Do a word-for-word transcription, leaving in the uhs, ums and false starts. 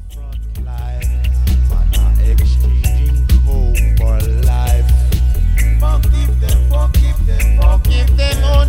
front line, man are exchanging hope for life. Forgive them, forgive them, forgive them, oh